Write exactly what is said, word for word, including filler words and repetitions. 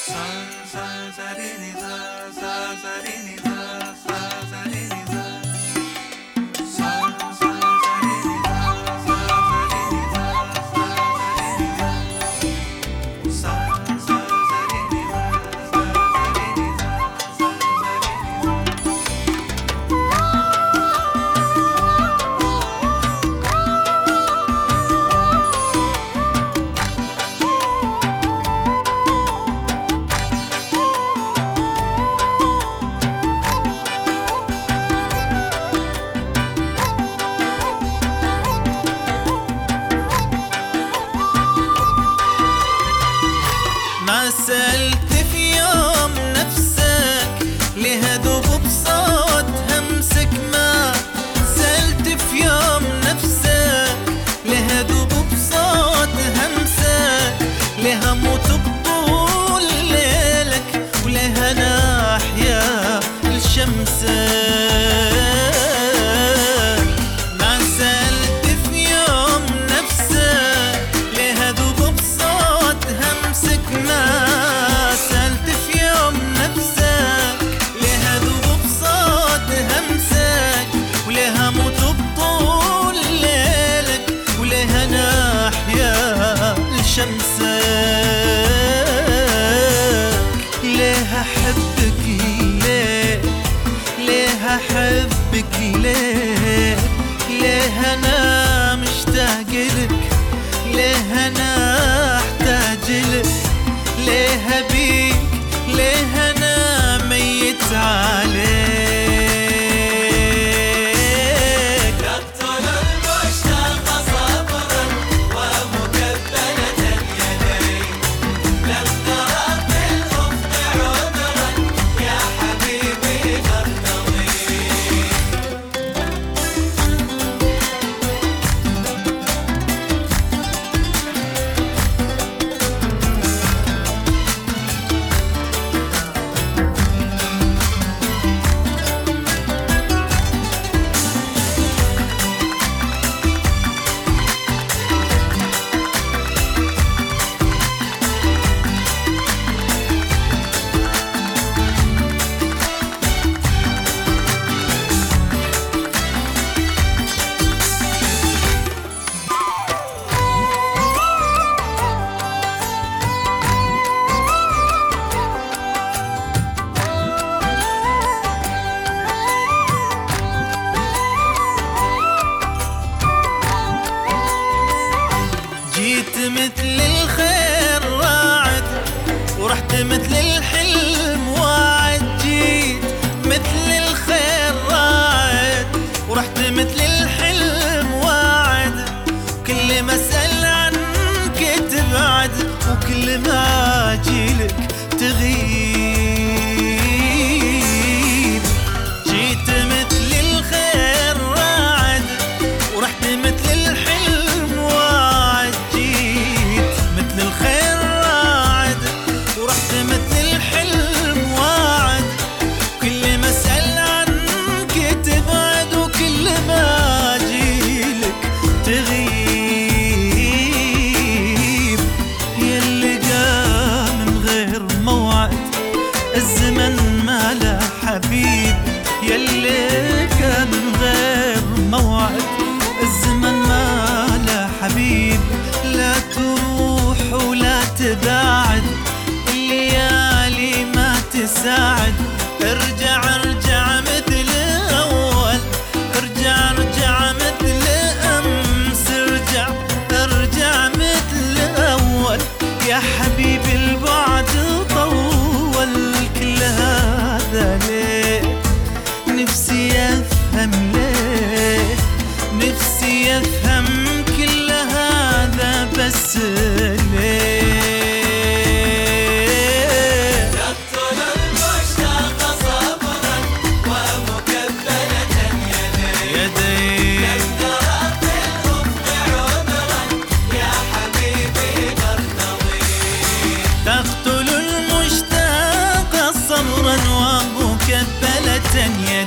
ما سألت في يوم نفسك ليه أذوب بصوت همسك؟ ما سألت في يوم نفسك ليه أذوب بصوت همسك؟ ليه أموت بطول ليلك وليه أنا أحيا لشمسك؟ شمسك ليه أحبك ليه ليه أحبك ليه ليه أنا مشتاق لك ليه أنا أحتاج لك ليه أبيك ليه أنا ميت عليك. جيت مثل الخير راعد ورحت مثل الحلم واعد. جيت مثل الخير راعد ورحت مثل الحلم واعد. كل ما اسأل عنك تبعد وكل ما اجيلك تغيب. جيت مثل الخير راعد ورحت مثل الحلم واعد. مثل الخير راعد ورحت مثل الحلم واعد. كل ما اسأل عنك تبعد وكل ما اجيلك تغيب. ياللي جا من غير موعد الزمن ما له حبيب. ياللي جا من غير موعد الزمن ما له حبيب. لا تروح ولا تباعد الليالي ما تساعد. ارجع ارجع مثل اول ارجع ارجع مثل امس. ارجع ارجع مثل اول يا حبيبي البعد طول. كل هذا ليه نفسي افهم ليه نفسي افهم كل هذا بس ليه. تقتل المشتاق صبرا ومكبلة يدي. لم ترى في الأفق عذرا يا حبيبي نرتضي. تقتل المشتاق صبرا ومكبلة يدي.